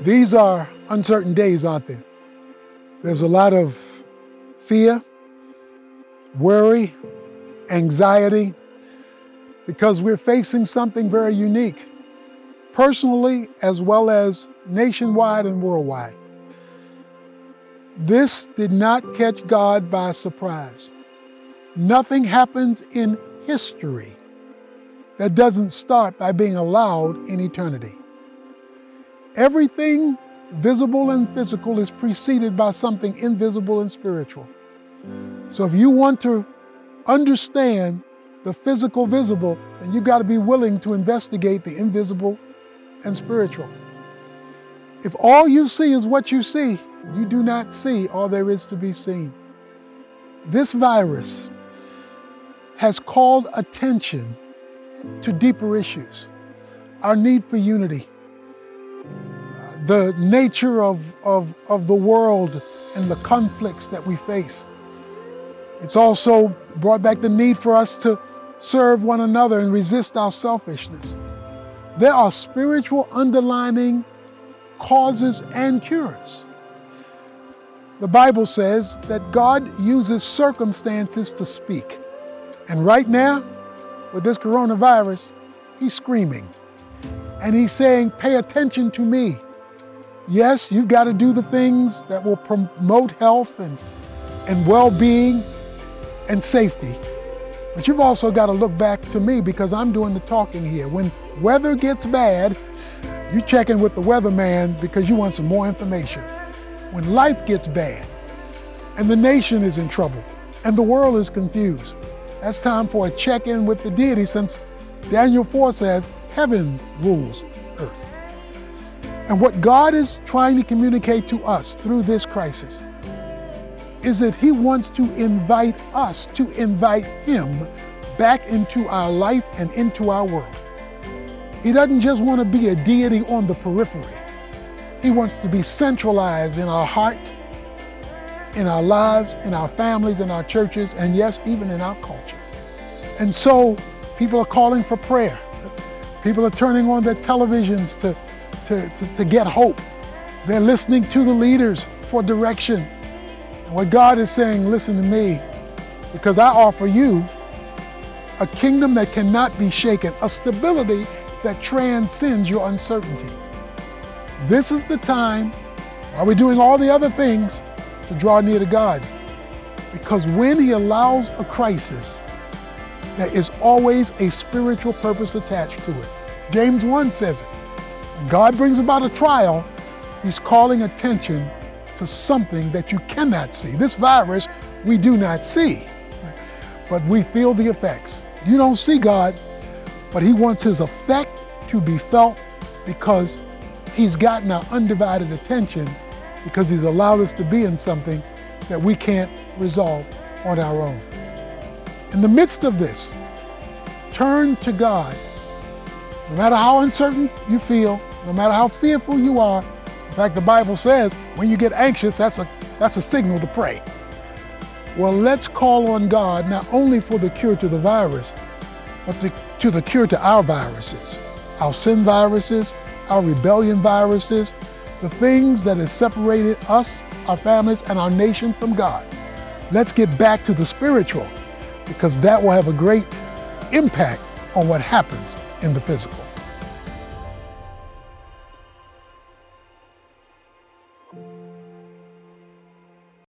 These are uncertain days, aren't they? There's a lot of fear, worry, anxiety, because we're facing something very unique, personally as well as nationwide and worldwide. This did not catch God by surprise. Nothing happens in history that doesn't start by being allowed in eternity. Everything visible and physical is preceded by something invisible and spiritual. So if you want to understand the physical visible, then you got to be willing to investigate the invisible and spiritual. If all you see is what you see, you do not see all there is to be seen. This virus has called attention to deeper issues. Our need for unity, the nature of the world and the conflicts that we face. It's also brought back the need for us to serve one another and resist our selfishness. There are spiritual underlying causes and cures. The Bible says that God uses circumstances to speak. And right now, with this coronavirus, he's screaming. And he's saying, pay attention to me. Yes, you've got to do the things that will promote health and well-being and safety. But you've also got to look back to me because I'm doing the talking here. When weather gets bad, you check in with the weatherman because you want some more information. When life gets bad and the nation is in trouble and the world is confused, that's time for a check-in with the deity, since Daniel 4 says, heaven rules earth. And what God is trying to communicate to us through this crisis is that he wants to invite us to invite him back into our life and into our world. He doesn't just want to be a deity on the periphery. He wants to be centralized in our heart, in our lives, in our families, in our churches, and yes, even in our culture. And so people are calling for prayer. People are turning on their televisions to get hope. They're listening to the leaders for direction. And what God is saying, listen to me, because I offer you a kingdom that cannot be shaken, a stability that transcends your uncertainty. This is the time, while we're doing all the other things, to draw near to God. Because when he allows a crisis, there is always a spiritual purpose attached to it. James 1 says it. When God brings about a trial, he's calling attention to something that you cannot see. This virus we do not see, but we feel the effects. You don't see God, but he wants his effect to be felt because he's gotten our undivided attention, because he's allowed us to be in something that we can't resolve on our own. In the midst of this, turn to God. No matter how uncertain you feel, no matter how fearful you are. In fact, the Bible says when you get anxious, that's a signal to pray. Well, let's call on God not only for the cure to the virus, but to the cure to our viruses, our sin viruses, our rebellion viruses, the things that have separated us, our families, and our nation from God. Let's get back to the spiritual, because that will have a great impact on what happens in the physical.